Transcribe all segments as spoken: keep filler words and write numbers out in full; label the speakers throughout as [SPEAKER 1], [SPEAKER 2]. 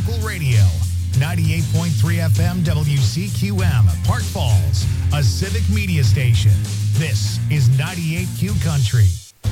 [SPEAKER 1] local radio. ninety-eight point three F M W C Q M, Park Falls, a civic media station. This is ninety-eight Q Country.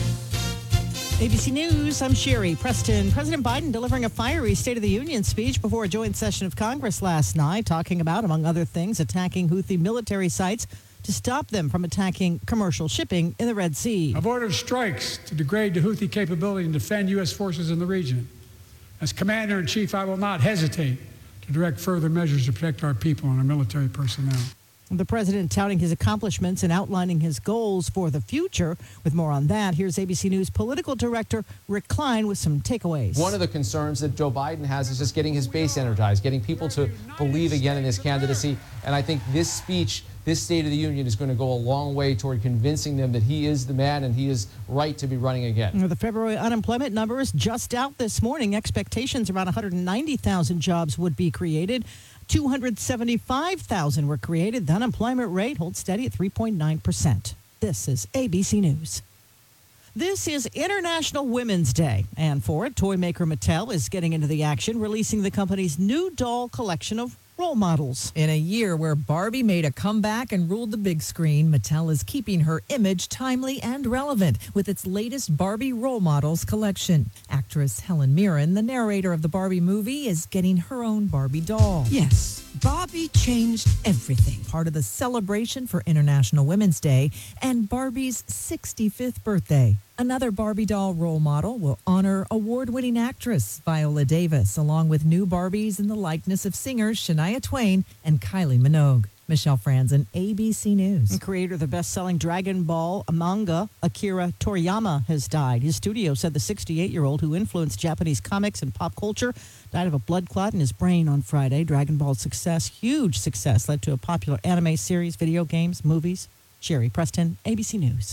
[SPEAKER 2] A B C News, I'm Sherry Preston. President Biden delivering a fiery State of the Union speech before a joint session of Congress last night, talking about, among other things, attacking Houthi military sites to stop them from attacking commercial shipping in the Red Sea.
[SPEAKER 3] I've ordered strikes to degrade the Houthi capability and defend U S forces in the region. As Commander-in-Chief, I will not hesitate to direct further measures to protect our people and our military personnel.
[SPEAKER 2] The president touting his accomplishments and outlining his goals for the future. With more on that, here's A B C News political director Rick Klein with some takeaways.
[SPEAKER 4] One of the concerns that Joe Biden has is just getting his base energized, getting people to believe again in his candidacy. And I think this speech, this State of the Union, is going to go a long way toward convincing them that he is the man and he is right to be running again.
[SPEAKER 2] The February unemployment number is just out this morning. Expectations around one hundred ninety thousand jobs would be created. two hundred seventy-five thousand were created. The unemployment rate holds steady at three point nine percent. This is A B C News. This is International Women's Day, and for it, toy maker Mattel is getting into the action, releasing the company's new doll collection of role models.
[SPEAKER 5] In a year where Barbie made a comeback and ruled the big screen, Mattel is keeping her image timely and relevant with its latest Barbie role models collection. Actress Helen Mirren, the narrator of the Barbie movie, is getting her own Barbie doll.
[SPEAKER 6] Yes, Barbie changed everything.
[SPEAKER 5] Part of the celebration for International Women's Day and Barbie's sixty-fifth birthday. Another Barbie doll role model will honor award-winning actress Viola Davis, along with new Barbies in the likeness of singers Shania Twain and Kylie Minogue. Michelle Franzen, A B C News.
[SPEAKER 2] And creator of the best-selling Dragon Ball manga, Akira Toriyama, has died. His studio said the sixty-eight-year-old who influenced Japanese comics and pop culture died of a blood clot in his brain on Friday. Dragon Ball's success, huge success, led to a popular anime series, video games, movies. Sherry Preston, A B C News.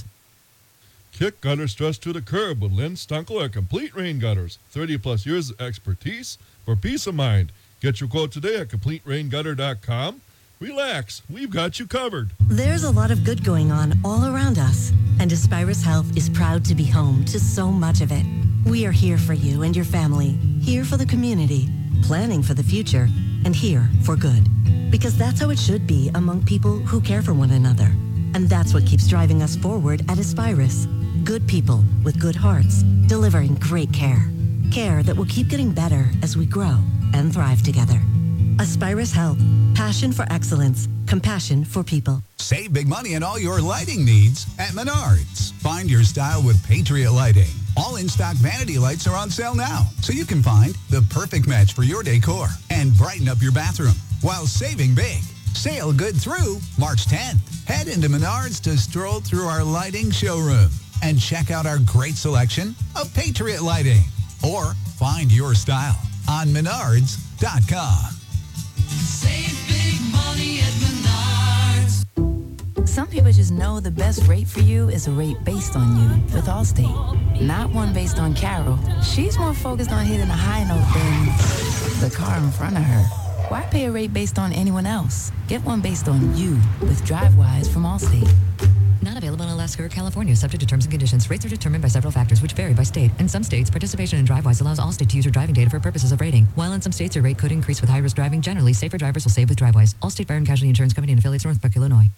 [SPEAKER 7] Kick gutter stress to the curb with Lynn Stunkel at Complete Rain Gutters. thirty plus years of expertise for peace of mind. Get your quote today at complete rain gutter dot com. Relax, we've got you covered.
[SPEAKER 8] There's a lot of good going on all around us, and Aspirus Health is proud to be home to so much of it. We are here for you and your family, here for the community, planning for the future, and here for good. Because that's how it should be among people who care for one another. And that's what keeps driving us forward at Aspirus. Good people with good hearts, delivering great care. Care that will keep getting better as we grow and thrive together. Aspirus Health. Passion for excellence. Compassion for people.
[SPEAKER 9] Save big money on all your lighting needs at Menards. Find your style with Patriot Lighting. All in-stock vanity lights are on sale now, so you can find the perfect match for your decor and brighten up your bathroom while saving big. Sale good through March tenth. Head into Menards to stroll through our lighting showroom and check out our great selection of Patriot Lighting. Or find your style on menards dot com.
[SPEAKER 6] Save big money at Menards.
[SPEAKER 10] Some people just know the best rate for you is a rate based on you with Allstate. Not one based on Carol. She's more focused on hitting a high note than the car in front of her. Why pay a rate based on anyone else? Get one based on you with DriveWise from Allstate.
[SPEAKER 11] Not available in Alaska or California, subject to terms and conditions. Rates are determined by several factors which vary by state. In some states, participation in DriveWise allows Allstate to use your driving data for purposes of rating. While in some states, your rate could increase with high-risk driving. Generally, safer drivers will save with DriveWise. Allstate Fire and Casualty Insurance Company and affiliates, Northbrook, Illinois.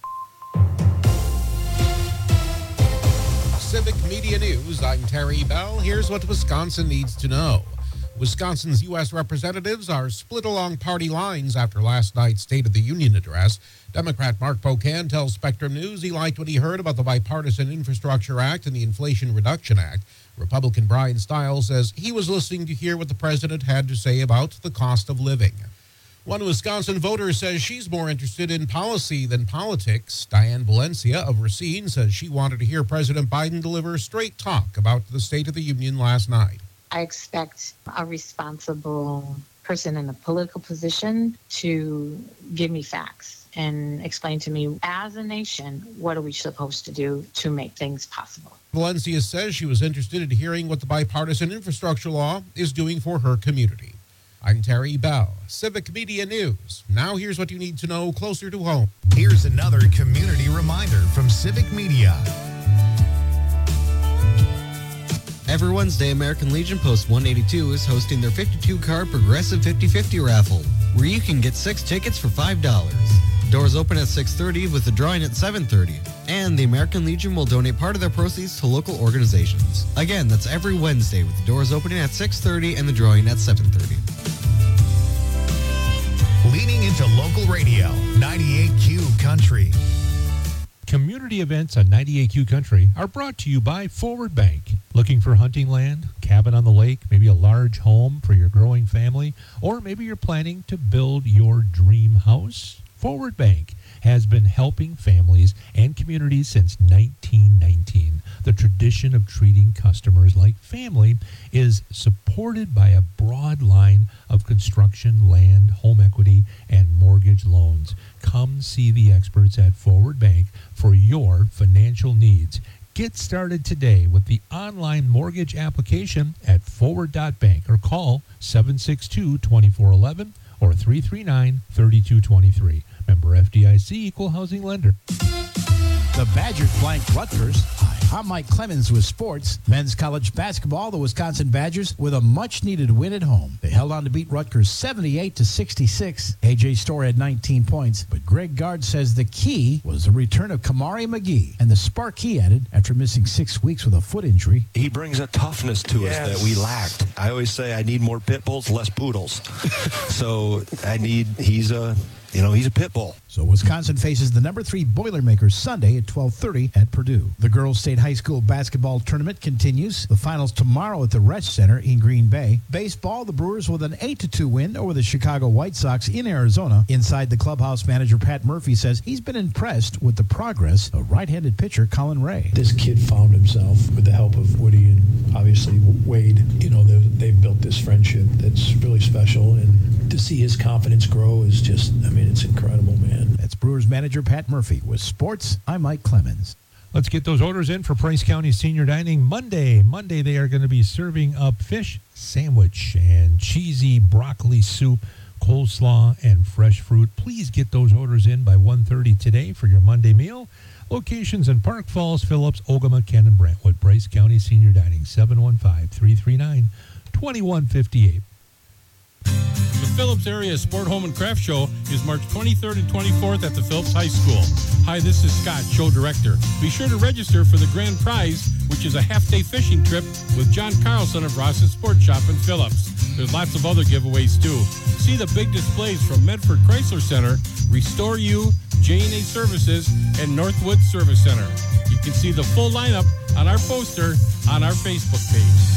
[SPEAKER 12] Civic Media News, I'm Terry Bell. Here's what Wisconsin needs to know. Wisconsin's U S representatives are split along party lines after last night's State of the Union address. Democrat Mark Pocan tells Spectrum News he liked what he heard about the Bipartisan Infrastructure Act and the Inflation Reduction Act. Republican Brian Stiles says he was listening to hear what the president had to say about the cost of living. One Wisconsin voter says she's more interested in policy than politics. Diane Valencia of Racine says she wanted to hear President Biden deliver straight talk about the State of the Union last night.
[SPEAKER 13] I expect a responsible person in a political position to give me facts and explain to me, as a nation, what are we supposed to do to make things possible.
[SPEAKER 12] Valencia says she was interested in hearing what the bipartisan infrastructure law is doing for her community. I'm Terry Bell, Civic Media News. Now here's what you need to know closer to home.
[SPEAKER 1] Here's another community reminder from Civic Media.
[SPEAKER 14] Every Wednesday, American Legion Post one eighty-two is hosting their fifty-two card Progressive fifty fifty raffle, where you can get six tickets for five dollars. Doors open at six thirty with the drawing at seven thirty. And the American Legion will donate part of their proceeds to local organizations. Again, that's every Wednesday with the doors opening at six thirty and the drawing at seven thirty.
[SPEAKER 1] Leaning into local radio, ninety-eight Q Country.
[SPEAKER 15] Community events on ninety-eight Q Country are brought to you by Forward Bank. Looking for hunting land, cabin on the lake, maybe a large home for your growing family, or maybe you're planning to build your dream house? Forward Bank has been helping families and communities since nineteen nineteen. The tradition of treating customers like family is supported by a broad line of construction, land, home equity, and mortgage loans. Come see the experts at Forward Bank for your financial needs. Get started today with the online mortgage application at forward dot bank or call seven six two, two four one one or three three nine, three two two three. Member F D I C, Equal Housing Lender.
[SPEAKER 16] The Badgers blanked Rutgers. Hi, I'm Mike Clemens with sports. Men's college basketball, the Wisconsin Badgers with a much-needed win at home. They held on to beat Rutgers seventy-eight to sixty-six. A J Storr had nineteen points, but Greg Gard says the key was the return of Kamari McGee and the spark he added after missing six weeks with a foot injury.
[SPEAKER 17] He brings a toughness to
[SPEAKER 16] Yes.
[SPEAKER 17] us that we lacked. I always say I need more pit bulls, less poodles. So I need, he's a, you know, he's a pit bull.
[SPEAKER 16] So Wisconsin faces the number three Boilermakers Sunday at twelve thirty at Purdue. The Girls State High School basketball tournament continues. The finals tomorrow at the Resch Center in Green Bay. Baseball, the Brewers with an eight to two win over the Chicago White Sox in Arizona. Inside the clubhouse, manager Pat Murphy says he's been impressed with the progress of right-handed pitcher Colin Ray.
[SPEAKER 18] This kid found himself with the help of Woody and obviously Wade. You know, they've, they've built this friendship that's really special, and to see his confidence grow is just, I mean, it's incredible, man.
[SPEAKER 16] That's Brewers manager Pat Murphy. With sports, I'm Mike Clemens.
[SPEAKER 15] Let's get those orders in for Price County Senior Dining Monday. Monday, they are going to be serving up fish sandwich and cheesy broccoli soup, coleslaw, and fresh fruit. Please get those orders in by one thirty today for your Monday meal. Locations in Park Falls, Phillips, Ogama, Ken, and Brentwood. Price County Senior Dining, seven one five, three three nine, two one five eight.
[SPEAKER 19] The Phillips Area Sport Home and Craft Show is March twenty-third and twenty-fourth at the Phillips High School. Hi, this is Scott, show director. Be sure to register for the grand prize, which is a half-day fishing trip with John Carlson of Ross's Sport Shop in Phillips. There's lots of other giveaways, too. See the big displays from Medford Chrysler Center, Restore You, J and A Services, and Northwood Service Center. You can see the full lineup on our poster on our Facebook page.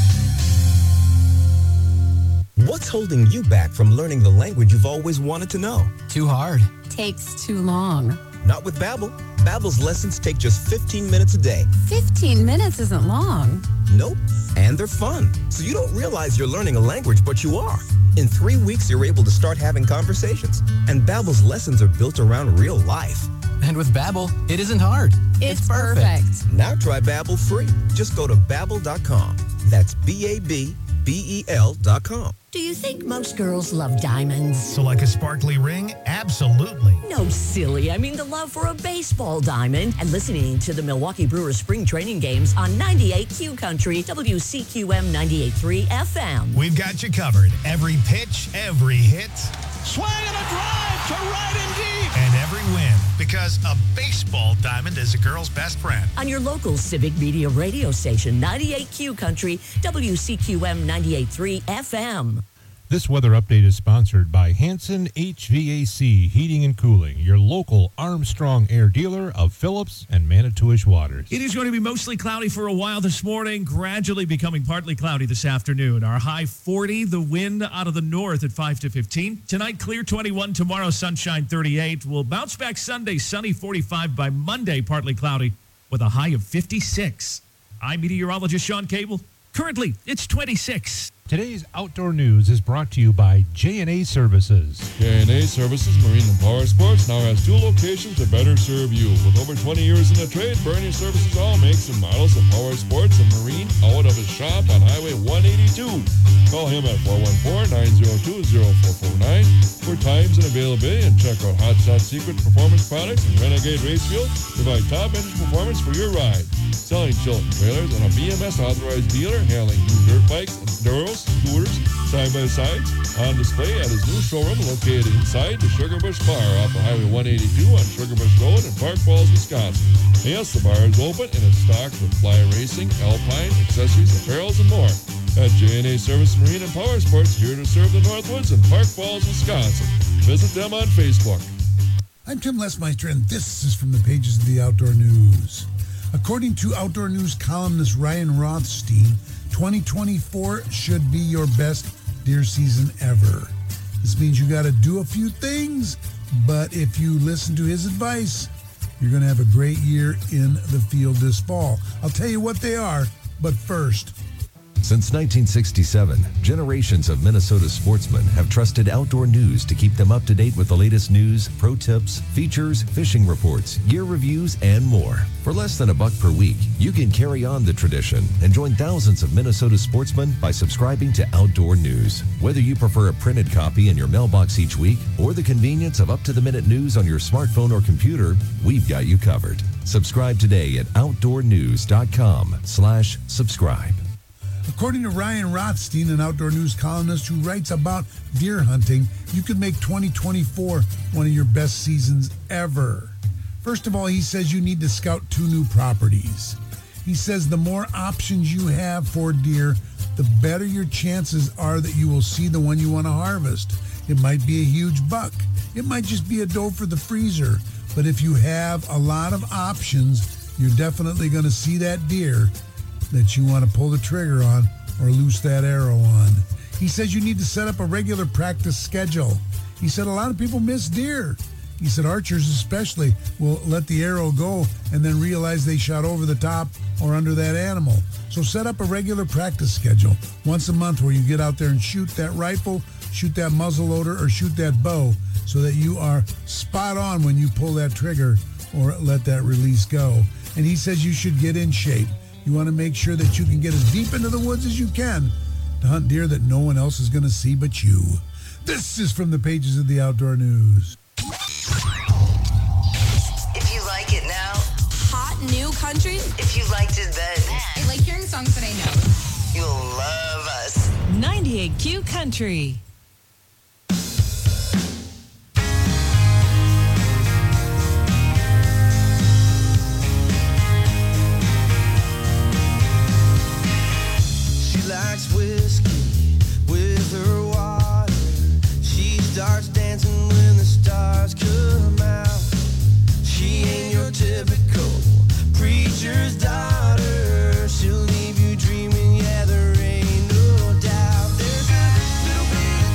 [SPEAKER 20] What's holding you back from learning the language you've always wanted to know?
[SPEAKER 21] Too hard.
[SPEAKER 22] Takes too long.
[SPEAKER 20] Not with Babbel. Babbel's lessons take just fifteen minutes a day.
[SPEAKER 22] fifteen minutes isn't long.
[SPEAKER 20] Nope. And they're fun. So you don't realize you're learning a language, but you are. In three weeks, you're able to start having conversations. And Babbel's lessons are built around real life.
[SPEAKER 21] And with Babbel, it isn't hard.
[SPEAKER 22] It's, it's perfect. perfect.
[SPEAKER 20] Now try Babbel free. Just go to babbel dot com. That's B A B B E L dot com.
[SPEAKER 23] Do you think most girls love diamonds?
[SPEAKER 1] So like a sparkly ring? Absolutely.
[SPEAKER 23] No, silly. I mean the love for a baseball diamond. And listening to the Milwaukee Brewers spring training games on ninety-eight Q Country, W C Q M ninety-eight point three F M.
[SPEAKER 1] We've got you covered. Every pitch, every hit.
[SPEAKER 6] Swing and a drive to right and deep.
[SPEAKER 1] And every win. Because a baseball diamond is a girl's best friend.
[SPEAKER 23] On your local Civic Media radio station, ninety-eight Q Country, W C Q M ninety-eight point three F M.
[SPEAKER 15] This weather update is sponsored by Hanson H V A C Heating and Cooling, your local Armstrong Air dealer of Phillips and Manitowish Waters.
[SPEAKER 24] It is going to be mostly cloudy for a while this morning, gradually becoming partly cloudy this afternoon. Our high forty, the wind out of the north at five to fifteen. Tonight, clear twenty-one. Tomorrow, sunshine thirty-eight. We'll bounce back Sunday, sunny forty-five. By Monday, partly cloudy with a high of fifty-six. I'm meteorologist Sean Cable. Currently, it's twenty-six.
[SPEAKER 15] Today's outdoor news is brought to you by J and A Services.
[SPEAKER 7] J and A Services Marine and Power Sports now has two locations to better serve you. With over twenty years in the trade, Bernie services all makes and models of power sports and marine out of his shop on Highway one eighty-two. Call him at four one four, nine zero two, zero four four nine for times and availability, and check out Hot Shot Secret Performance Products and Renegade Racefield. Provide top engine performance for your ride. selling Chilton trailers, and a B M S authorized dealer handling new dirt bikes, enduros, scooters, side-by-sides, on display at his new showroom located inside the Sugar Bush Bar off of Highway one eighty-two on Sugar Bush Road in Park Falls, Wisconsin. Yes, the bar is open and is stocked with fly racing, alpine, accessories, apparels, and more. At J and A Service Marine and Power Sports, here to serve the Northwoods in Park Falls, Wisconsin. Visit them on Facebook.
[SPEAKER 2] I'm Tim Lesmeister, and this is from the pages of the Outdoor News. According to Outdoor News columnist Ryan Rothstein, twenty twenty-four should be your best deer season ever. This means you got to do a few things, but if you listen to his advice, you're going to have a great year in the field this fall. I'll tell you what they are, but first.
[SPEAKER 3] Since nineteen sixty-seven, generations of Minnesota sportsmen have trusted Outdoor News to keep them up to date with the latest news, pro tips, features, fishing reports, gear reviews, and more. For less than a buck per week, you can carry on the tradition and join thousands of Minnesota sportsmen by subscribing to Outdoor News. Whether you prefer a printed copy in your mailbox each week or the convenience of up-to-the-minute news on your smartphone or computer, we've got you covered. Subscribe today at outdoornews.com slash subscribe.
[SPEAKER 2] According to Ryan Rothstein, an Outdoor News columnist who writes about deer hunting, you could make twenty twenty-four one of your best seasons ever. First of all, he says you need to scout two new properties. He says the more options you have for deer, the better your chances are that you will see the one you want to harvest. It might be a huge buck. It might just be a doe for the freezer. But if you have a lot of options, you're definitely going to see that deer that you want to pull the trigger on or loose that arrow on. He says you need to set up a regular practice schedule. He said a lot of people miss deer. He said archers especially will let the arrow go and then realize they shot over the top or under that animal. So set up a regular practice schedule once a month where you get out there and shoot that rifle, shoot that muzzle loader, or shoot that bow so that you are spot on when you pull that trigger or let that release go. And he says you should get in shape. You want to make sure that you can get as deep into the woods as you can to hunt deer that no one else is going to see but you. This is from the pages of the Outdoor News.
[SPEAKER 4] If you like it now.
[SPEAKER 22] Hot new country?
[SPEAKER 4] If you liked it then.
[SPEAKER 22] I like hearing songs that I know.
[SPEAKER 4] You'll love us.
[SPEAKER 22] ninety-eight Q Country.
[SPEAKER 5] Likes whiskey with her water. She starts dancing when the stars come out. She ain't your typical preacher's daughter. She'll leave you dreaming, yeah, there ain't no doubt. There's a little bit of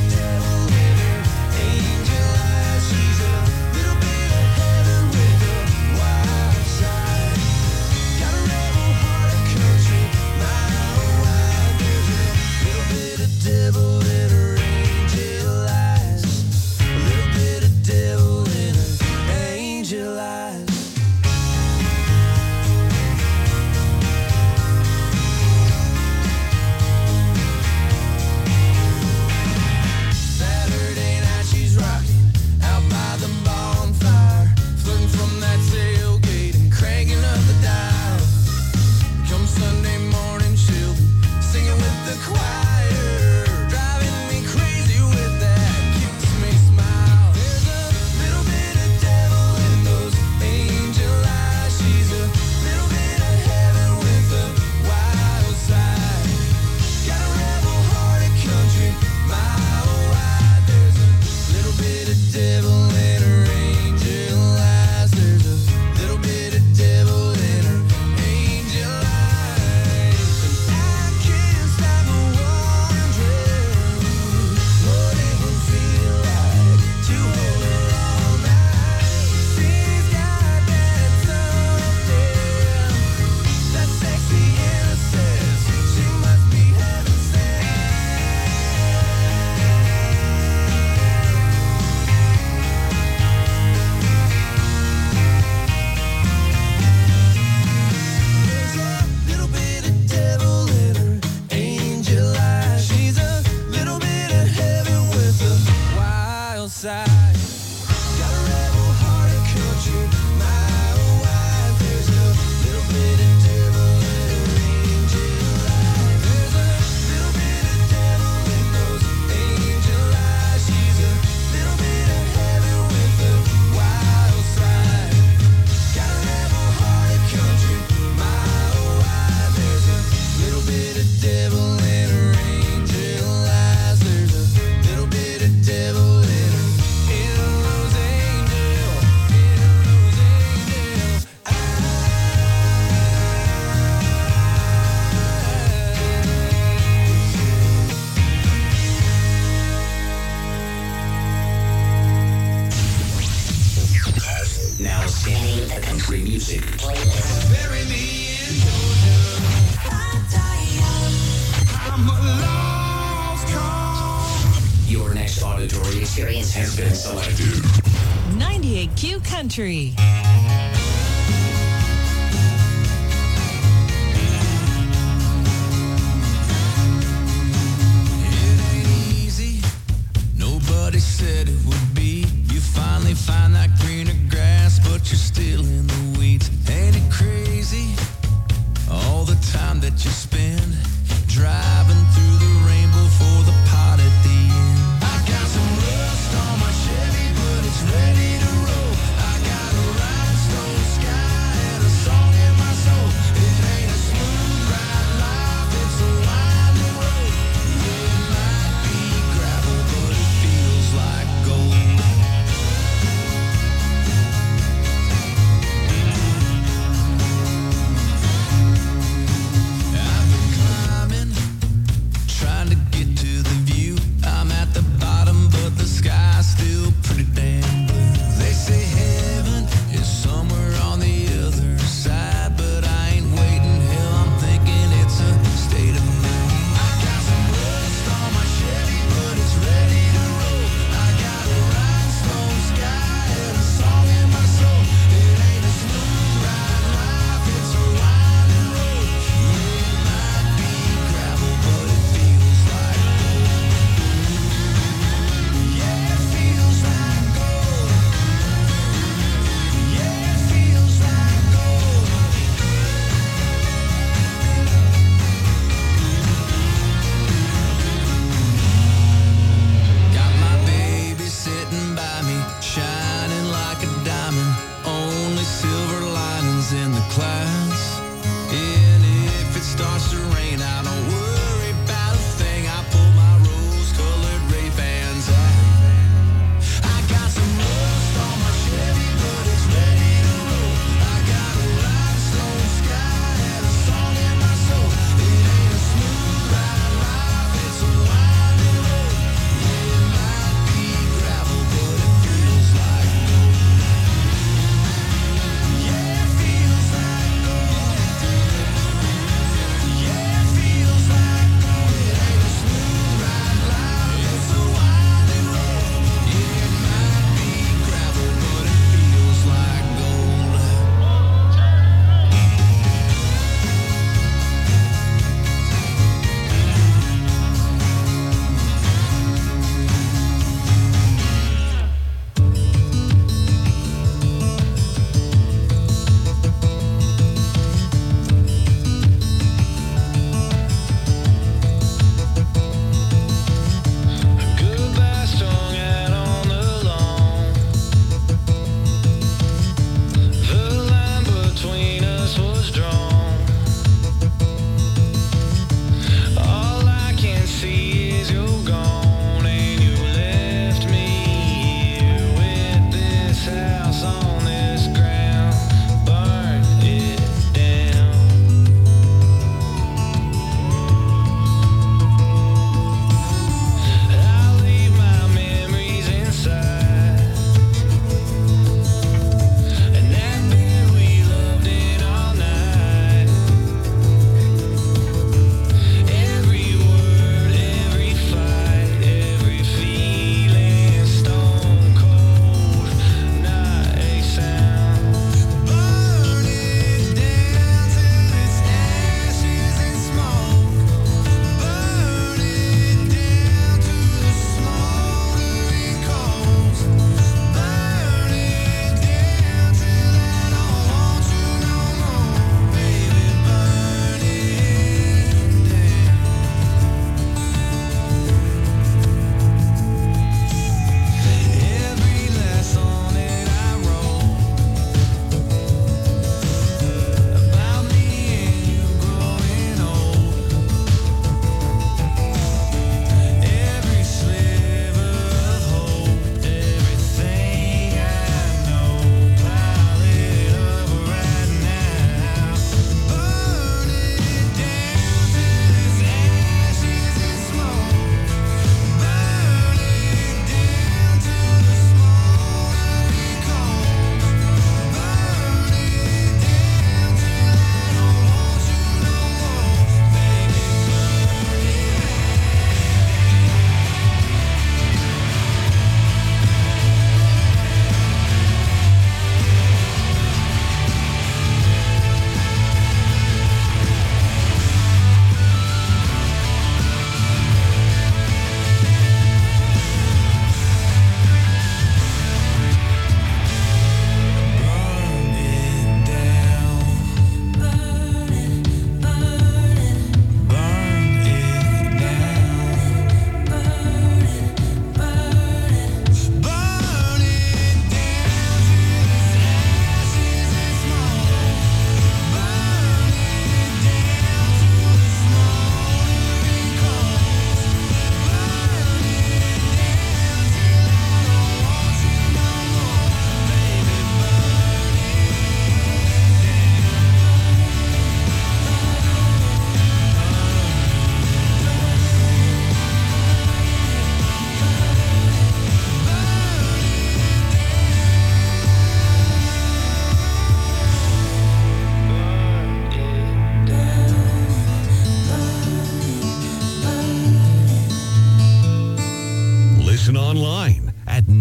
[SPEAKER 8] auditory experience has been selected.
[SPEAKER 22] ninety-eight Q Country.
[SPEAKER 5] Nobody said it would be. You finally find that greener grass, but you're still in the weeds. Ain't it crazy? All the time that you spend driving through the rainbow for the pot at the end. I got some rust on my Chevy, but it's ready to roll. I got a rhinestone sky and a song in my soul. It ain't a smooth ride life, it's a winding road. Yeah, it might be gravel, but it feels like gold. I've been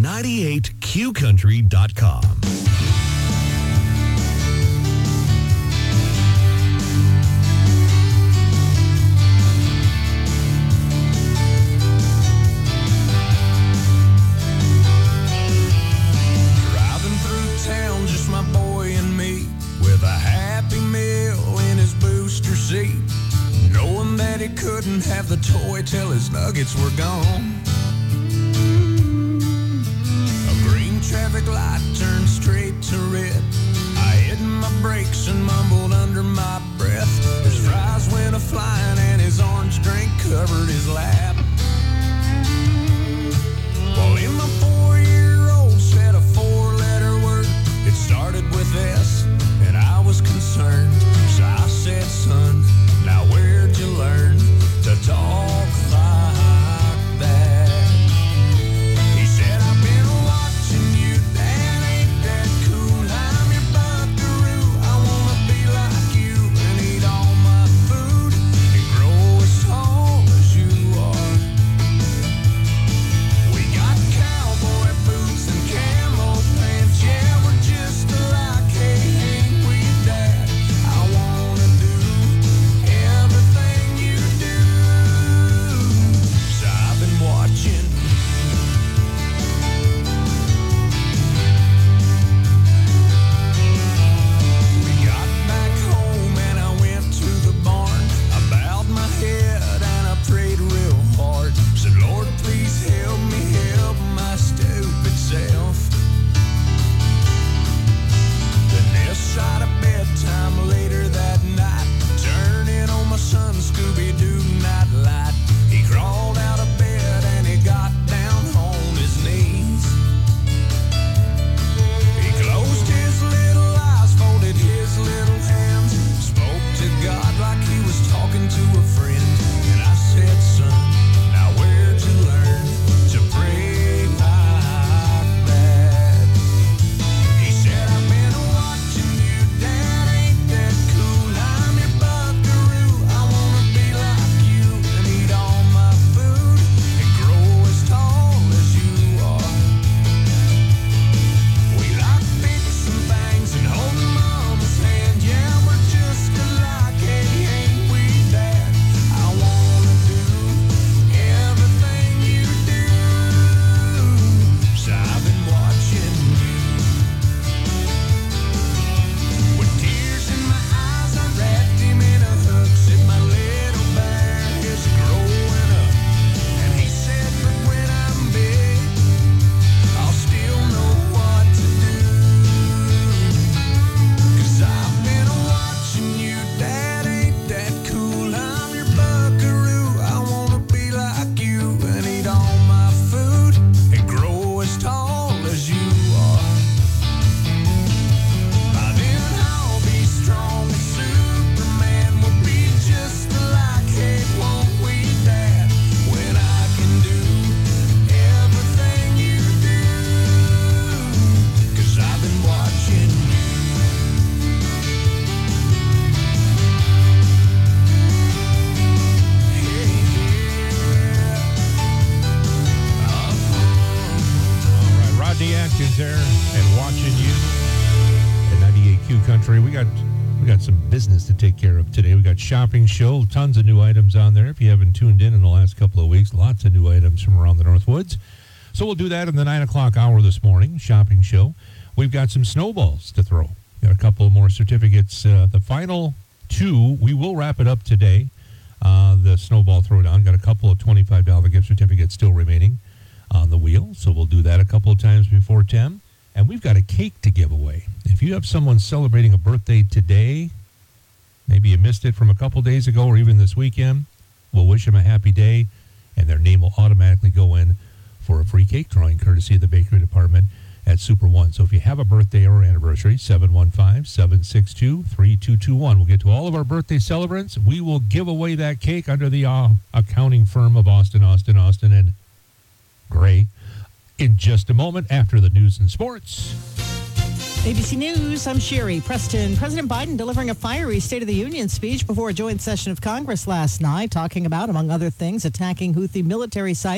[SPEAKER 1] ninety-eight q country dot com.
[SPEAKER 5] Driving through town, just my boy and me, with a Happy Meal in his booster seat, knowing that he couldn't have the toy till his nuggets were gone. A green traffic light turned straight to red. I hit my brakes and mumbled under my breath. His fries went a-flying and his orange drink covered his lap. Well, in my four-year-old said a four-letter word. It started with S, and I was concerned. So I said, son, now where'd you learn to talk like that? He said, I've been watching you, Dad, ain't that cool? I'm your buckaroo, I wanna be like you and eat all my food and grow as tall as you are. We got cowboy boots and camo pants, yeah, we're just alike, hey, ain't we, Dad? I wanna do everything you do. So I've been watching. We got back home and I went to the barn. I bowed my head and I prayed real hard. Said, Lord, please help me help my stupid self. Then this side of bedtime later that night, turning on my son Scooby-Doo night light. He crawled out of bed and he got down on his knees. He closed his little eyes, folded his little hands, spoke to God like he was talking to a friend. And I said, son, now where'd you learn to pray like that? He said, I've been watching you, Dad, ain't that cool? I'm your buckaroo, I wanna be like you and eat all my food and grow as tall as you are. We like fixing things and holding Mama's hand, yeah, we're just alike, hey, ain't we, Dad? I wanna do everything you do. So I've been watching you. With tears in my eyes, I wrapped him in a hug. Said, my little bear is growing up. And he said, but when I'm big, I'll still know what to do. 'Cause I've been watching you, Dad, ain't that cool? I'm your buckaroo, I wanna be like you and eat all my food and grow as tall as you are. By then I'll be strong as Superman, we'll be just alike, hey, won't we, Dad? When I can do everything you do. 'Cause I've been watching you.
[SPEAKER 15] All right, Rodney Atkins there and watching you at ninety-eight Q Country. We got we got some business to take care of today. We got shopping show, tons of new items on there. If you haven't tuned in in the last couple of weeks, lots of new items from around the Northwoods. So we'll do that in the nine o'clock hour this morning, shopping show. We've got some snowballs to throw. Got a couple more certificates. Uh, the final two, we will wrap it up today. Uh, the snowball throwdown. Got a couple of twenty-five dollars gift certificates still remaining on the wheel. So we'll do that a couple of times before ten. And we've got a cake to give away. If you have someone celebrating a birthday today, maybe you missed it from a couple days ago or even this weekend, we'll wish them a happy day, and their name will automatically go in for a free cake drawing courtesy of the bakery department at Super One. So if you have a birthday or anniversary, seven one five, seven six two, three two two one. We'll get to all of our birthday celebrants. We will give away that cake under the uh, accounting firm of Austin, Austin, Austin, and Gray in just a moment after the news and sports.
[SPEAKER 9] A B C News, I'm Sherry Preston. President Biden delivering a fiery State of the Union speech before a joint session of Congress last night, talking about, among other things, attacking Houthi military sites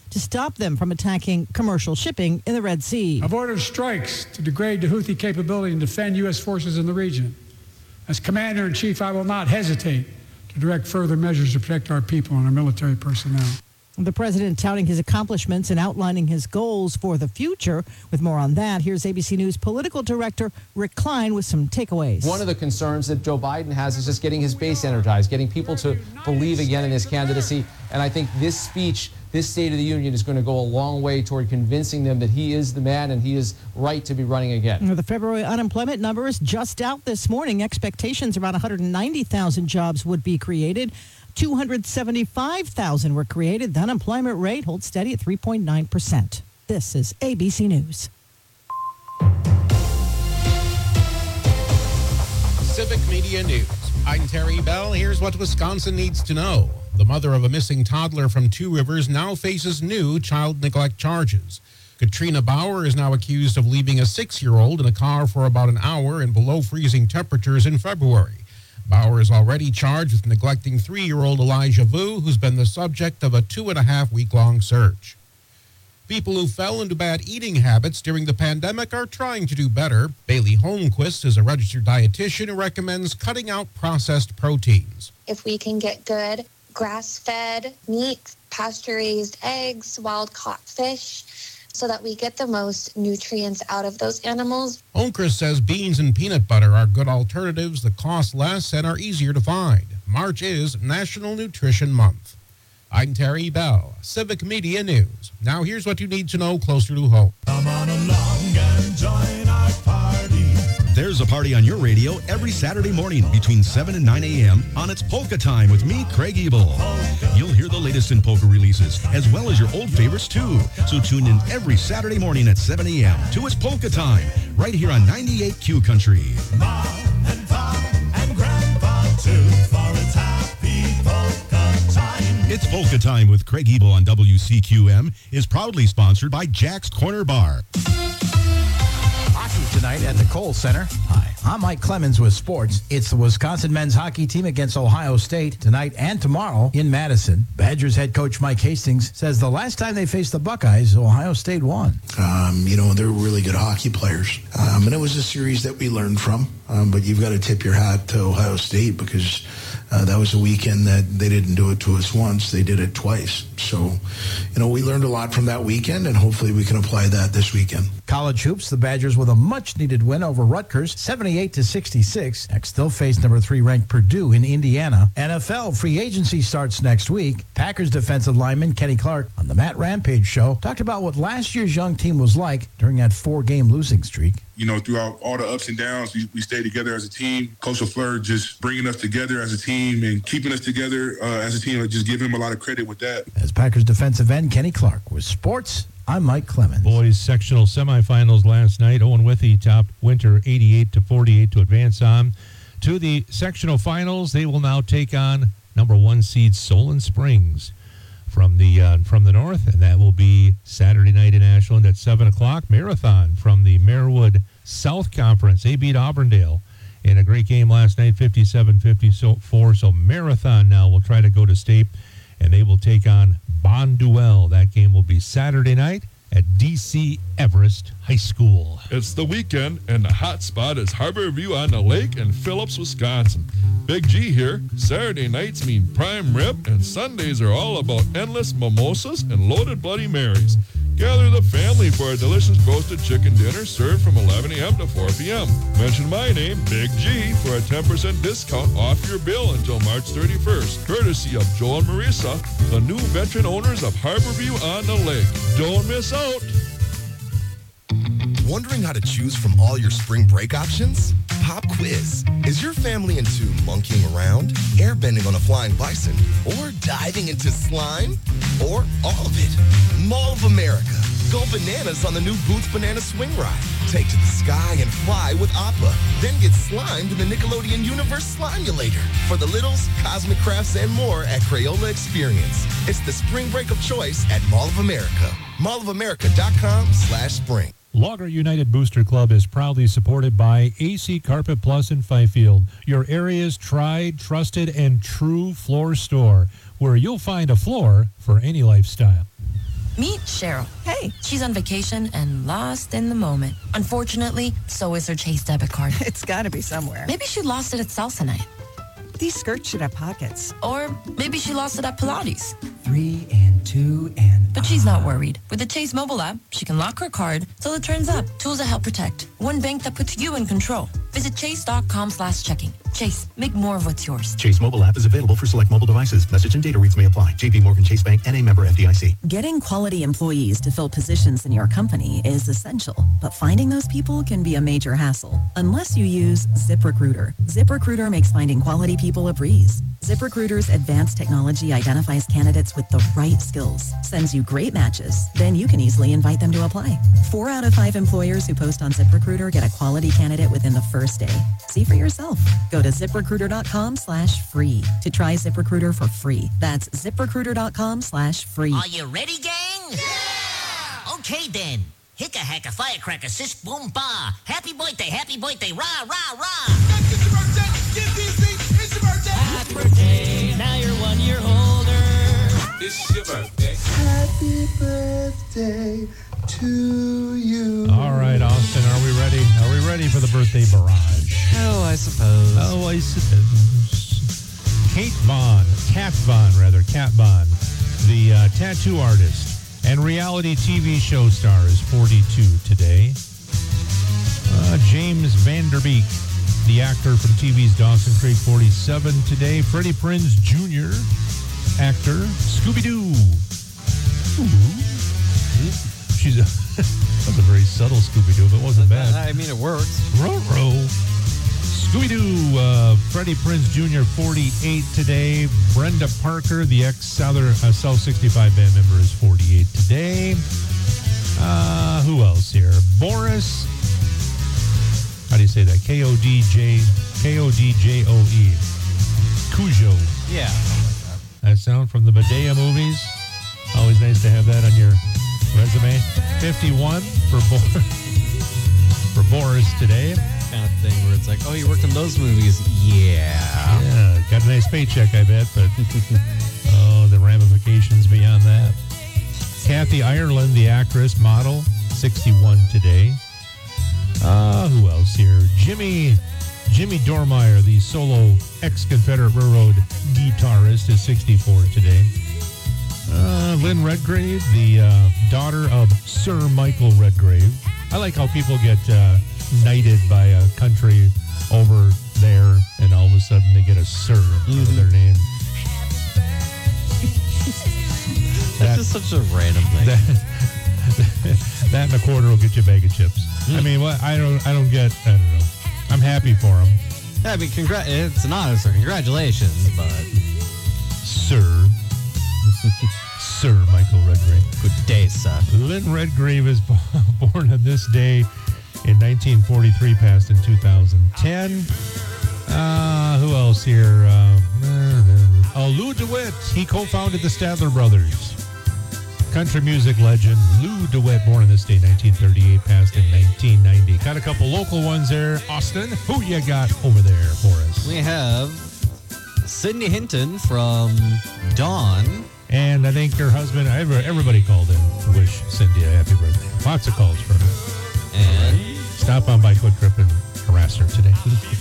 [SPEAKER 9] to stop them from attacking commercial shipping in the Red Sea.
[SPEAKER 10] I've ordered strikes to degrade the Houthi capability and defend U S forces in the region. As Commander-in-Chief, I will not hesitate to direct further measures to protect our people and our military personnel.
[SPEAKER 9] The president touting his accomplishments and outlining his goals for the future. With more on that, here's A B C News political director Rick Klein with some takeaways.
[SPEAKER 11] One of the concerns that Joe Biden has is just getting his base energized, getting people to believe again in his candidacy. And I think this speech, this State of the Union, is going to go a long way toward convincing them that he is the man and he is right to be running again.
[SPEAKER 9] The February unemployment number is just out this morning. Expectations around one hundred ninety thousand jobs would be created. two hundred seventy-five thousand were created. The unemployment rate holds steady at three point nine percent. This is A B C News.
[SPEAKER 12] Civic Media News. I'm Terry Bell. Here's what Wisconsin needs to know. The mother of a missing toddler from Two Rivers now faces new child neglect charges. Katrina Bauer is now accused of leaving a six-year-old in a car for about an hour in below freezing temperatures in February. Bauer is already charged with neglecting three-year-old Elijah Vu, who's been the subject of a two-and-a-half-week-long search. People who fell into bad eating habits during the pandemic are trying to do better. Bailey Holmquist is a registered dietitian who recommends cutting out processed proteins.
[SPEAKER 13] If we can get good grass-fed meat, pasture-raised eggs, wild-caught fish, so that we get the most nutrients out of those animals.
[SPEAKER 12] Holmquist says beans and peanut butter are good alternatives that cost less and are easier to find. March is National Nutrition Month. I'm Terry Bell, Civic Media News. Now here's what you need to know closer to home.
[SPEAKER 25] Come on along and join our party.
[SPEAKER 26] There's a party on your radio every Saturday morning between seven and nine a.m. on It's Polka Time with me, Craig Ebel. You'll hear the latest in polka releases, as well as your old favorites, too. So tune in every Saturday morning at seven a.m. to It's Polka Time, right here on ninety-eight Q Country.
[SPEAKER 25] Mom and Pop and Grandpa, too, for it's happy polka time.
[SPEAKER 26] It's Polka Time with Craig Ebel on W C Q M is proudly sponsored by Jack's Corner Bar.
[SPEAKER 16] Hockey tonight at the Kohl Center. Hi, I'm Mike Clemens with sports. It's the Wisconsin men's hockey team against Ohio State tonight and tomorrow in Madison. Badgers head coach Mike Hastings says the last time they faced the Buckeyes, Ohio State won.
[SPEAKER 27] Um, you know, they're really good hockey players. Um, and it was a series that we learned from. Um, but you've got to tip your hat to Ohio State because uh, that was a weekend that they didn't do it to us once. They did it twice. So, you know, we learned a lot from that weekend, and hopefully we can apply that this weekend.
[SPEAKER 16] College hoops, the Badgers with a much-needed win over Rutgers, seventy-eight to sixty-six. Next, they'll face number three ranked Purdue in Indiana. N F L free agency starts next week. Packers defensive lineman Kenny Clark on the Matt Rampage Show talked about what last year's young team was like during that four-game losing streak.
[SPEAKER 28] You know, throughout all the ups and downs, we, we stayed together as a team. Coach LaFleur just bringing us together as a team and keeping us together uh, as a team. I just give him a lot of credit with that.
[SPEAKER 16] As Packers defensive end Kenny Clark with sports, I'm Mike Clemens.
[SPEAKER 15] Boys sectional semifinals last night. Owen Withee topped Winter eighty-eight to forty-eight to advance on to the sectional finals. They will now take on number one seed Solon Springs from the uh, from the north, and that will be Saturday night in Ashland at seven o'clock. Marathon from the Marewood South Conference. They beat Auburndale in a great game last night, fifty-seven fifty-four. So Marathon now will try to go to state, and they will take on Bonduelle. That game will be Saturday night at D C Everest High School.
[SPEAKER 7] It's the weekend, and the hot spot is Harbor View on the Lake in Phillips, Wisconsin. Big G here. Saturday nights mean prime rib, and Sundays are all about endless mimosas and loaded Bloody Marys. Gather the family for a delicious roasted chicken dinner served from eleven a.m. to four p.m. Mention my name, Big G, for a ten percent discount off your bill until March thirty-first, courtesy of Joel and Marisa, the new veteran owners of Harbor View on the Lake. Don't miss out.
[SPEAKER 29] Wondering how to choose from all your spring break options? Pop quiz. Is your family into monkeying around, airbending on a flying bison, or diving into slime? Or all of it? Mall of America. Go bananas on the new Boots Banana Swing Ride. Take to the sky and fly with Appa. Then get slimed in the Nickelodeon Universe Slimulator. For the littles, cosmic crafts, and more at Crayola Experience. It's the spring break of choice at Mall of America. mall of america dot com slash spring.
[SPEAKER 15] Logger United Booster Club is proudly supported by A C Carpet Plus in Fifield, your area's tried, trusted, and true floor store, where you'll find a floor for any lifestyle.
[SPEAKER 6] Meet Cheryl. Hey. She's on vacation and lost in the moment. Unfortunately, so is her Chase debit card.
[SPEAKER 14] It's got to be somewhere.
[SPEAKER 6] Maybe she lost it at salsa night.
[SPEAKER 14] These skirts should have pockets.
[SPEAKER 6] Or maybe she lost it at Pilates.
[SPEAKER 14] Three and two and...
[SPEAKER 6] But she's not worried. With the Chase mobile app, she can lock her card till it turns up. Tools that help protect. One bank that puts you in control. Visit chase.com slash checking. Chase, make more of what's yours.
[SPEAKER 17] Chase mobile app is available for select mobile devices. Message and data rates may apply. J P Morgan Chase Bank, N A member F D I C.
[SPEAKER 18] Getting quality employees to fill positions in your company is essential, but finding those people can be a major hassle unless you use ZipRecruiter. ZipRecruiter makes finding quality people a breeze. ZipRecruiter's advanced technology identifies candidates with the right skills, sends you great matches, then you can easily invite them to apply. Four out of five employers who post on ZipRecruiter get a quality candidate within the first day. See for yourself. Go to ZipRecruiter.com slash free to try ZipRecruiter for free. That's ZipRecruiter.com slash free.
[SPEAKER 19] Are you ready, gang? Yeah! Okay, then. Hicka hacka firecracker sis boom ba. Happy birthday, happy birthday, rah, rah, rah.
[SPEAKER 25] It's your birthday. Get these things. It's your birthday.
[SPEAKER 19] Happy birthday. Now you're one year older.
[SPEAKER 25] It's your birthday.
[SPEAKER 20] Happy birthday to you.
[SPEAKER 15] All right, Austin, are we ready? Are we ready for the birthday barrage?
[SPEAKER 21] Oh, I suppose.
[SPEAKER 15] Oh, I suppose. Kate Vaughn, Kat Vaughn, rather, Kat Vaughn, the uh, tattoo artist and reality T V show star, is forty-two today. Uh, James Vanderbeek, the actor from T V's Dawson Creek, forty-seven today. Freddie Prinze Junior, actor, Scooby-Doo. She's a, that's a very subtle Scooby-Doo, but it wasn't bad.
[SPEAKER 21] I mean, it works.
[SPEAKER 15] Ruh-roh. Scooby-Doo, uh, Freddie Prinze Junior, forty-eight today. Brenda Parker, the ex-Southern uh, South sixty-five band member, is forty-eight today. Uh, who else here? Boris, how do you say that? K O D J, K O D J O E. Cujo.
[SPEAKER 21] Yeah.
[SPEAKER 15] That sound from the Medea movies. Always nice to have that on your resume. fifty-one for, Bo- for Boris today.
[SPEAKER 21] Kind of thing where it's like, oh, you worked in those movies. Yeah.
[SPEAKER 15] Yeah, got a nice paycheck, I bet, but oh, the ramifications beyond that. Kathy Ireland, the actress, model, sixty-one today. Uh, who else here? Jimmy Jimmy Dormeyer, the solo ex-Confederate Railroad guitarist, is sixty-four today. Uh, Lynn Redgrave, the uh, daughter of Sir Michael Redgrave. I like how people get uh, knighted by a country over there, and all of a sudden they get a Sir in front mm-hmm. of their name.
[SPEAKER 21] That's that, just such a random thing.
[SPEAKER 15] That, that and a quarter will get you a bag of chips. Mm. I mean, what? I don't. I don't get. I don't know. I'm happy for him.
[SPEAKER 21] Yeah, I mean, congr- it's an honor, sir. Congratulations, but
[SPEAKER 15] Sir. Sir Michael Redgrave.
[SPEAKER 21] Good day, sir.
[SPEAKER 15] Lynn Redgrave is born on this day in nineteen forty-three, passed in two thousand ten. Uh, who else here? Uh, uh, Lou DeWitt. He co-founded the Statler Brothers. Country music legend Lou DeWitt, born on this day, nineteen thirty-eight, passed in nineteen ninety. Got a couple local ones there. Austin, who you got over there for us?
[SPEAKER 21] We have Sydney Hinton from Dawn.
[SPEAKER 15] And I think her husband, everybody called in to wish Cindy a happy birthday. Lots of calls for her.
[SPEAKER 21] And
[SPEAKER 15] stop on by Quick Trip and harass her today.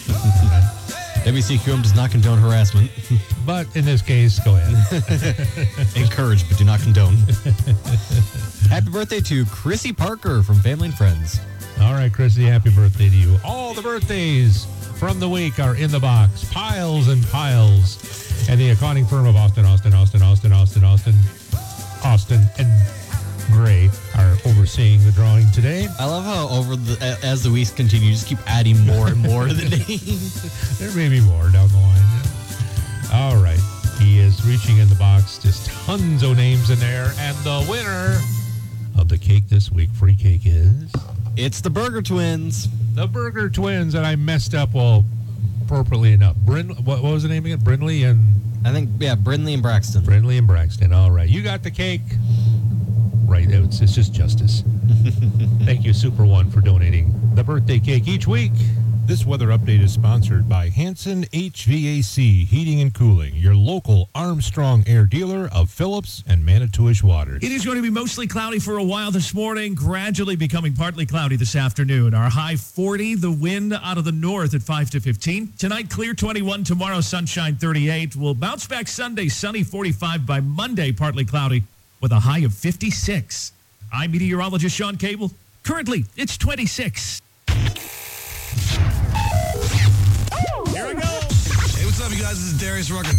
[SPEAKER 21] W C Q M does not condone harassment.
[SPEAKER 15] But in this case, go ahead.
[SPEAKER 21] Encourage, but do not condone. Happy birthday to Chrissy Parker from Family and Friends.
[SPEAKER 15] All right, Chrissy, happy birthday to you. All the birthdays from the week are in the box. Piles and piles. And the accounting firm of Austin, Austin, Austin, Austin, Austin, Austin, Austin, and Gray are overseeing the drawing today.
[SPEAKER 21] I love how over the as the weeks continue, you just keep adding more and more to the names.
[SPEAKER 15] There may be more down the line. All right. He is reaching in the box. Just tons of names in there. And the winner of the cake this week, free cake, is...
[SPEAKER 21] It's the Burger Twins.
[SPEAKER 15] The Burger Twins. And I messed up, well... appropriately enough. Brin, what, what was the name again? Brindley and...
[SPEAKER 21] I think, yeah, Brindley and Braxton.
[SPEAKER 15] Brindley and Braxton. All right. You got the cake. Right. It's, it's just justice. Thank you, Super One, for donating the birthday cake each week This weather update is sponsored by Hanson H V A C Heating and Cooling, your local Armstrong Air dealer of Phillips and Manitowish Water.
[SPEAKER 1] It is going to be mostly cloudy for a while this morning, gradually becoming partly cloudy this afternoon. Our high forty, the wind out of the north at five to fifteen. Tonight, clear twenty-one. Tomorrow, sunshine thirty-eight. We'll bounce back Sunday, sunny forty-five. By Monday, partly cloudy with a high of fifty-six. I'm meteorologist Sean Cable. Currently, it's twenty-six.
[SPEAKER 2] Here we go. Hey, what's up, you guys? This is Darius Rucker.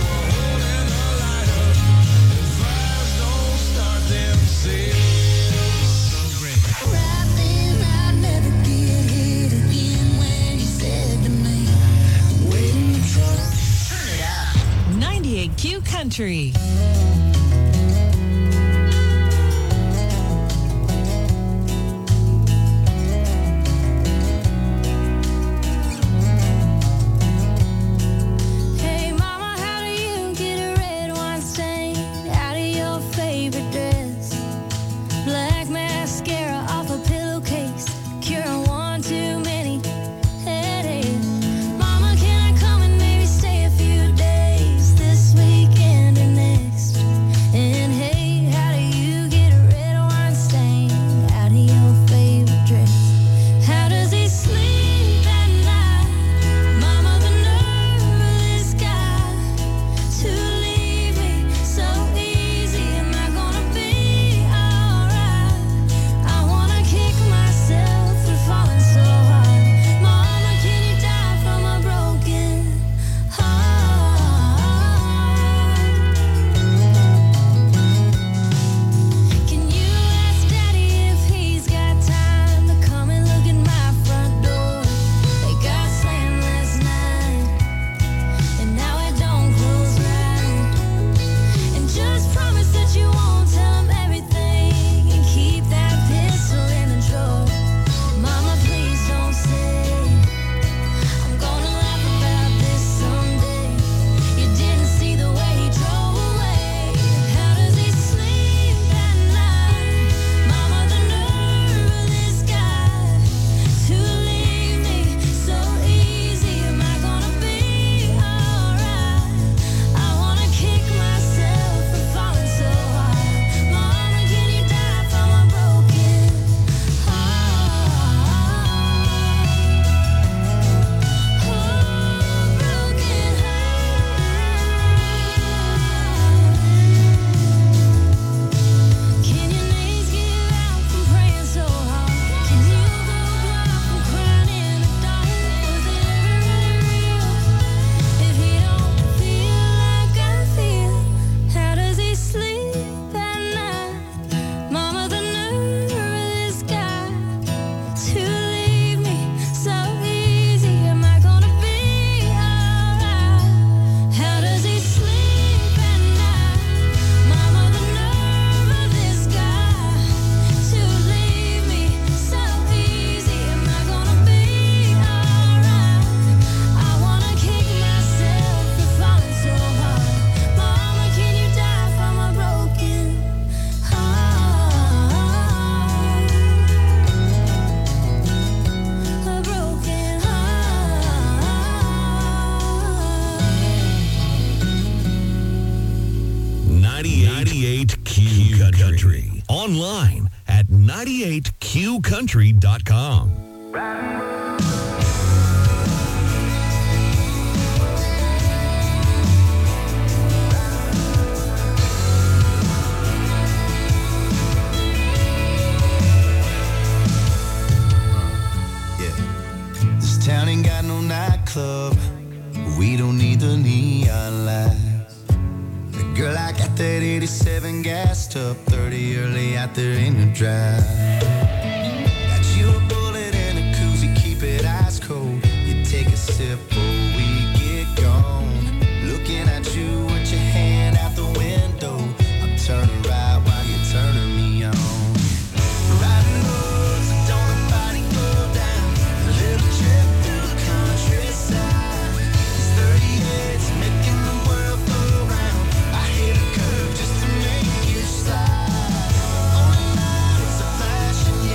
[SPEAKER 3] ninety-eight Q Country.
[SPEAKER 26] ninety-eight Q Country. Online at ninety-eight Q country dot com.
[SPEAKER 4] This town ain't got no nightclub. We don't need the neon lights. Girl, I got that eighty-seven gassed up, thirty early out there in the drive. Got you a bullet and a koozie, keep it ice cold. You take a sip before we get gone. Looking at you with your hand out the window. I'm turning right while you're turning me on. Riding roads that don't nobody go down. A little trip through the countryside. It's thirty-eight's making the world go round. I hit a curve just to make you slide. Only lights are flashing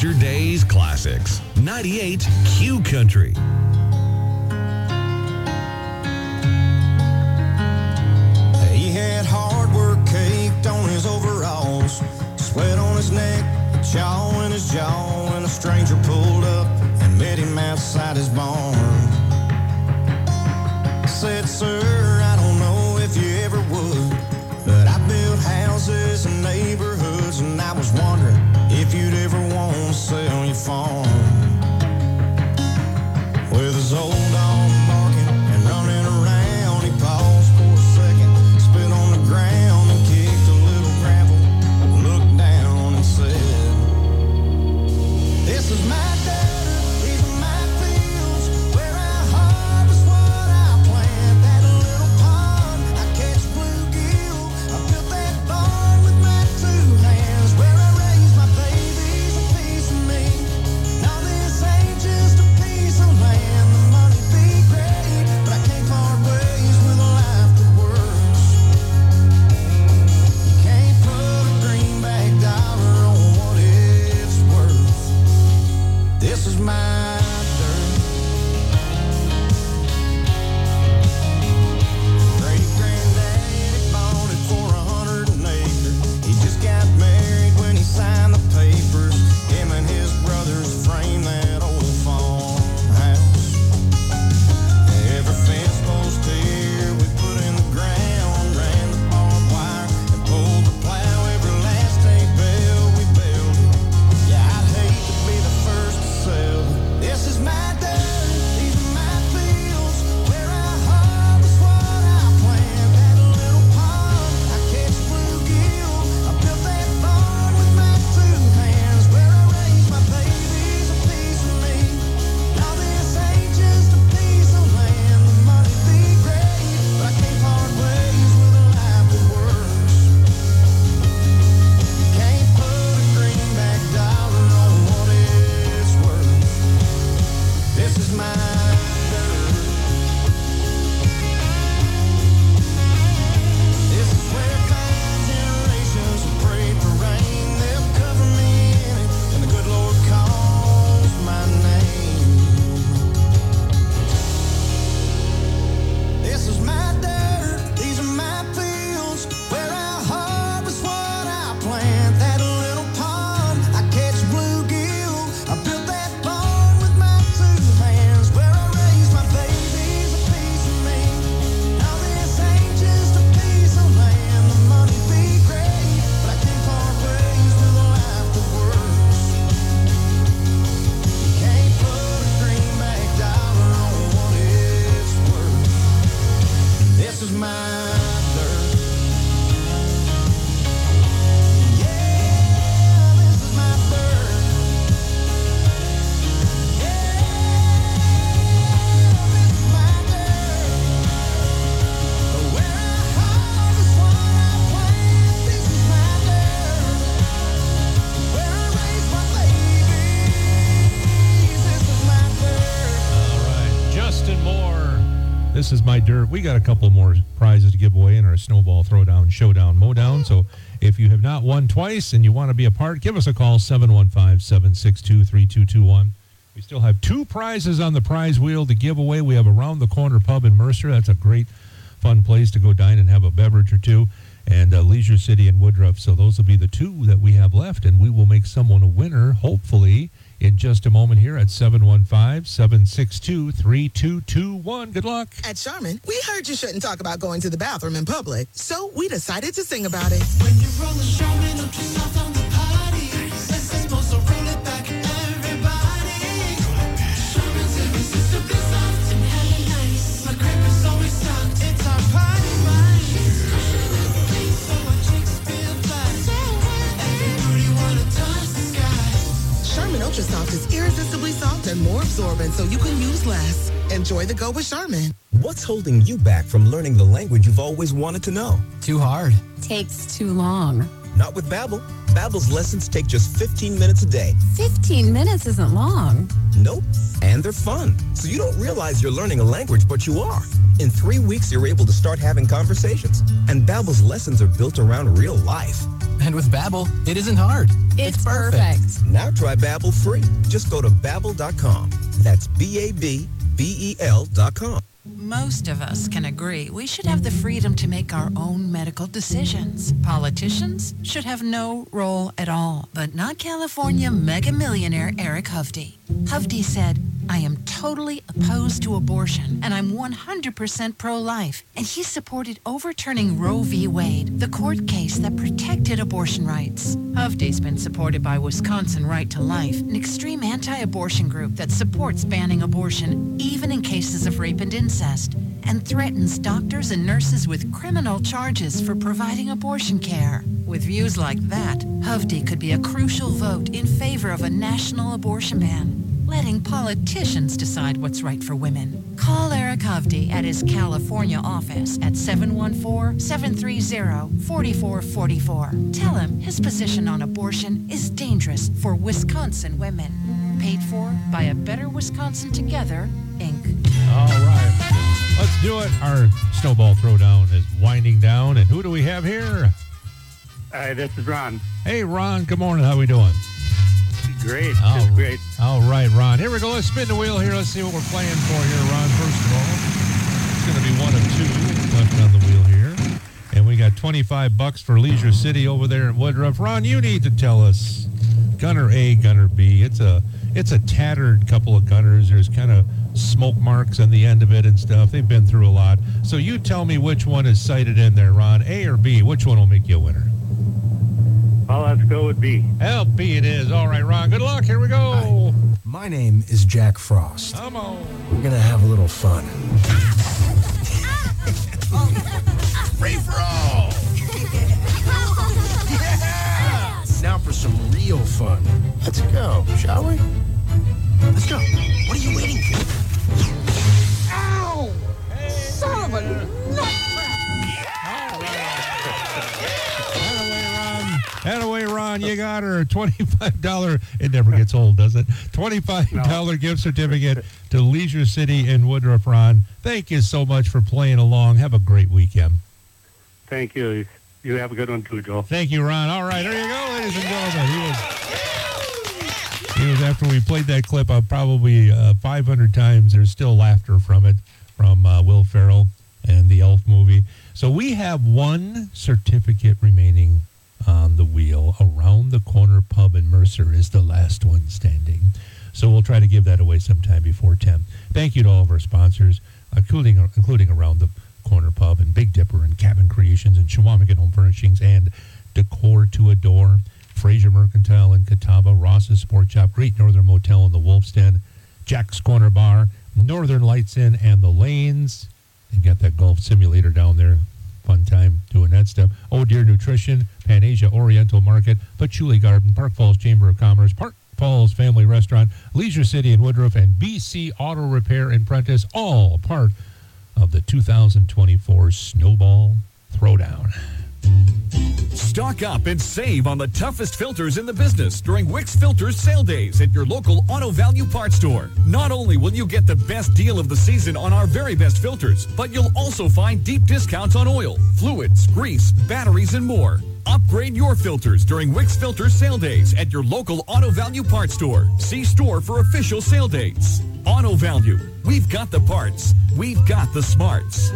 [SPEAKER 26] Yesterday's classics. ninety-eight Q Country.
[SPEAKER 5] He had hard work caked on his overalls, sweat on his neck, a chaw in his jaw, and a stranger pulled up and met him outside his barn. Said, sir, I don't know if you ever would, but I built houses and neighborhoods, and I was wondering if you'd ever want to sell your farm. With his old dog barking and running around, he paused for a second, spit on the ground and kicked a little gravel, looked down and said, this is my dirt, these are my fields, where I harvest what I plant. That little pond, I catch bluegill, I built that barn with my two hands, where I raise my babies, a piece of me. Now this ain't just a piece of land, the money be great, but I can't part ways with a life that works. You can't put a greenback dollar on what it's worth. This is my dirt. Great granddaddy bought it for a hundred an acre. He just got married when he signed the papers. Him and his brothers framed that old farmhouse. Every fence post here we put in the ground, ran the barbed wire and pulled the plow. Every last hay bale we built it. Yeah, I'd hate to be the first to sell it. This is my dirt, these are my fields, where I harvest what I plant. That little pond, I catch bluegill, I built that barn with my two hands, where I raise my babies, a piece of me. Now this ain't just a piece of land, the money be great, but I can't part ways with a life that works. You can't put a greenback dollar on what it's worth. This is my dirt. This is where five generations have prayed for rain. They'll cover me in it, and the good Lord calls my name. This is my dirt, these are my fields, where I harvest what I plant. That little pond, I catch bluegill, I built that barn with my two hands, where I raise my babies, a piece of me. Now this ain't just a piece of land, the money be great, but I can't part ways with a life that works. You can't put a greenback dollar on what it's worth. This is my dirt. Yeah, this is my dirt. Yeah, this is my dirt. Where I harvest what I plant. This is my dirt. Where I raise my babies. This is my dirt.
[SPEAKER 15] All right, Justin Moore. This is my dirt. We got a couple more prizes to give away in our Snowball Throwdown, Showdown, Mowdown. So if you have not won twice and you want to be a part, give us a call, seven one five, seven six two, three two two one. We still have two prizes on the prize wheel to give away. We have Around the Corner Pub in Mercer. That's a great, fun place to go dine and have a beverage or two. And uh, Leisure City in Woodruff. So those will be the two that we have left. And we will make someone a winner, hopefully, in just a moment here at seven one five, seven six two, three two two one. Good luck.
[SPEAKER 8] At Charmin, we heard you shouldn't talk about going to the bathroom in public, so we decided to sing about it.
[SPEAKER 25] When you roll a Charmin, don't you mouth on the party. This is supposed to roll it back, everybody. Charmin's irresistibly soft and hella nice. My crib is always stocked. It's our party night. So our chicks feel fly. Everybody wanna touch the sky.
[SPEAKER 8] Charmin Ultra Soft is irresistibly soft and more absorbent, so you can use less. Enjoy the go with Charmin.
[SPEAKER 9] What's holding you back from learning the language you've always wanted to know?
[SPEAKER 21] Too hard.
[SPEAKER 10] Takes too long.
[SPEAKER 9] Not with Babbel. Babbel's lessons take just fifteen minutes a day.
[SPEAKER 10] fifteen minutes isn't long.
[SPEAKER 9] Nope. And they're fun. So you don't realize you're learning a language, but you are. In three weeks, you're able to start having conversations. And Babbel's lessons are built around real life.
[SPEAKER 11] And with Babbel, it isn't hard.
[SPEAKER 10] It's, it's perfect. perfect.
[SPEAKER 9] Now try Babbel free. Just go to babbel dot com. That's B A B B E L dot com.
[SPEAKER 3] Most of us can agree we should have the freedom to make our own medical decisions. Politicians should have no role at all, but not California mega millionaire Eric Hovde. Hovde said, I am totally opposed to abortion, and I'm one hundred percent pro-life. And he supported overturning Roe v. Wade, the court case that protected abortion rights. Hovde's been supported by Wisconsin Right to Life, an extreme anti-abortion group that supports banning abortion, even in cases of rape and incest, and threatens doctors and nurses with criminal charges for providing abortion care. With views like that, Hovde could be a crucial vote in favor of a national abortion ban, letting politicians decide what's right for women. Call Eric Hovde at his California office at seven one four, seven three zero, four four four four. Tell him his position on abortion is dangerous for Wisconsin women. Paid for by A Better Wisconsin Together, Incorporated.
[SPEAKER 15] All right. Let's do it. Our snowball throwdown is winding down. And who do we have here?
[SPEAKER 12] Hi, this is Ron.
[SPEAKER 15] Hey, Ron. Good morning. How we doing?
[SPEAKER 12] Great.
[SPEAKER 15] Oh,
[SPEAKER 12] Just great.
[SPEAKER 15] All right, Ron. Here we go. Let's spin the wheel here. Let's see what we're playing for here, Ron. First of all, it's going to be one of two left on the wheel here. And we got twenty-five bucks for Leisure City over there in Woodruff. Ron, you need to tell us gunner A, gunner B. It's a it's a tattered couple of gunners. There's kind of smoke marks on the end of it and stuff. They've been through a lot. So you tell me which one is sighted in there, Ron. A or B? Which one will make you a winner?
[SPEAKER 12] Well, let's go with B.
[SPEAKER 15] L B it is. All right, Ron. Good luck. Here we go.
[SPEAKER 11] Hi. My name is Jack Frost.
[SPEAKER 15] Come on.
[SPEAKER 11] We're going to have a little fun.
[SPEAKER 9] Free for all!
[SPEAKER 11] Yes! Now for some real fun. Let's go, shall we? Let's go. What are you waiting for?
[SPEAKER 25] Ow! Hey. Son of a nutcracker!
[SPEAKER 15] Anyway, Ron, you got her. twenty-five dollars. It never gets old, does it? twenty-five dollars no. gift certificate to Leisure City in Woodruff, Ron. Thank you so much for playing along. Have a great weekend.
[SPEAKER 12] Thank you. You have a good one, too, Joel.
[SPEAKER 15] Thank you, Ron. All right, there you go, ladies and gentlemen. He was, he was after we played that clip uh, probably uh, five hundred times. There's still laughter from it, from uh, Will Ferrell and the Elf movie. So we have one certificate remaining on the wheel. Around the Corner Pub in Mercer is the last one standing. So we'll try to give that away sometime before ten. Thank you to all of our sponsors, including including Around the Corner Pub and Big Dipper and Cabin Creations and Chewamegon Home Furnishings and Decor to Adore, Fraser Mercantile in Catawba, Ross's Sport Shop, Great Northern Motel in the Wolf's Den, Jack's Corner Bar, Northern Lights Inn, and the Lanes. And got that golf simulator down there. Fun time doing that stuff. Oh Dear Nutrition, Pan-Asia Oriental Market, Patchouli Garden, Park Falls Chamber of Commerce, Park Falls Family Restaurant, Leisure City in Woodruff, and B C Auto Repair in Prentice, all part of the two thousand twenty-four Snowball Throwdown.
[SPEAKER 13] Stock up and save on the toughest filters in the business during Wix Filters sale days at your local Auto Value Parts store. Not only will you get the best deal of the season on our very best filters, but you'll also find deep discounts on oil, fluids, grease, batteries, and more. Upgrade your filters during Wix Filters sale days at your local Auto Value Parts store. See store for official sale dates. Auto Value. We've got the parts. We've got the smarts.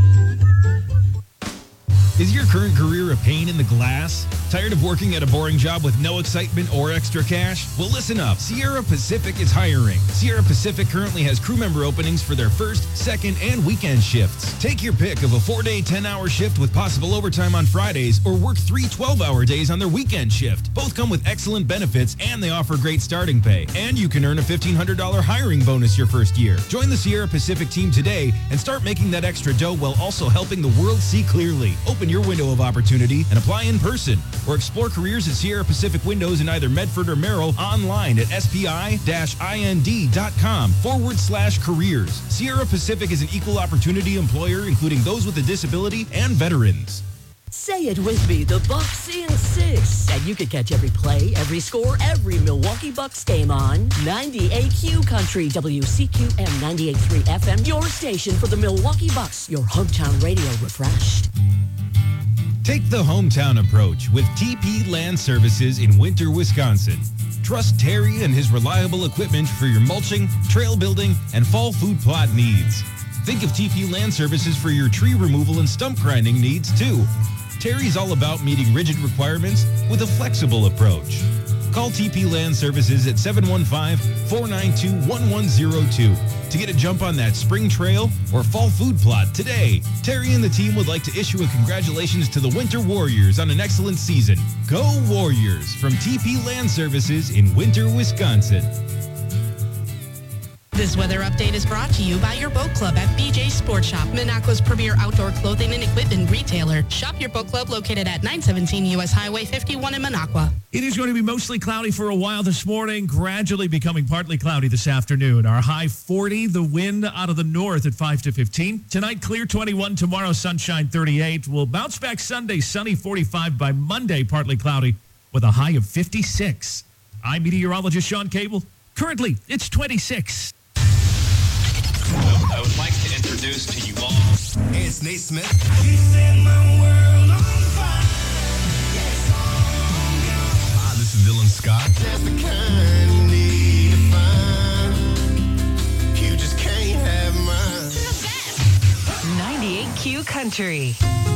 [SPEAKER 16] Is your current career a pain in the glass? Tired of working at a boring job with no excitement or extra cash? Well, listen up. Sierra Pacific is hiring. Sierra Pacific currently has crew member openings for their first, second, and weekend shifts. Take your pick of a four-day, ten-hour shift with possible overtime on Fridays, or work three twelve-hour days on their weekend shift. Both come with excellent benefits, and they offer great starting pay. And you can earn a fifteen hundred dollars hiring bonus your first year. Join the Sierra Pacific team today and start making that extra dough while also helping the world see clearly. Open your window of opportunity and apply in person, or explore careers at Sierra Pacific Windows in either Medford or Merrill online at spi-ind.com forward slash careers. Sierra Pacific is an equal opportunity employer, including those with a disability and veterans.
[SPEAKER 22] Say it with me, the Bucks in six. And you can catch every play, every score, every Milwaukee Bucks game on ninety-eight Q Country, W C Q M ninety-eight point three F M, your station for the Milwaukee Bucks, your hometown radio refreshed.
[SPEAKER 16] Take the hometown approach with T P Land Services in Winter, Wisconsin. Trust Terry and his reliable equipment for your mulching, trail building, and fall food plot needs. Think of T P Land Services for your tree removal and stump grinding needs, too. Terry's all about meeting rigid requirements with a flexible approach. Call T P Land Services at seven one five, four nine two, one one zero two to get a jump on that spring trail or fall food plot today. Terry and the team would like to issue a congratulations to the Winter Warriors on an excellent season. Go Warriors from T P Land Services in Winter, Wisconsin.
[SPEAKER 6] This weather update is brought to you by your boat club at B J Sports Shop, Minocqua's premier outdoor clothing and equipment retailer. Shop your boat club located at nine seventeen U S Highway fifty-one in Minocqua.
[SPEAKER 1] It is going to be mostly cloudy for a while this morning, gradually becoming partly cloudy this afternoon. Our high forty, the wind out of the north at five to fifteen. Tonight, clear twenty-one. Tomorrow, sunshine thirty-eight. We'll bounce back Sunday, sunny forty-five. By Monday, partly cloudy with a high of fifty-six. I'm meteorologist Sean Cable. Currently, it's twenty-six.
[SPEAKER 7] I would like to introduce to you all.
[SPEAKER 11] Hey, it's Nate Smith.
[SPEAKER 5] He set my world on fire.
[SPEAKER 11] Hi, this is Dylan Scott.
[SPEAKER 5] That's the kind you need to find. You just can't have mine.
[SPEAKER 3] ninety-eight Q Country.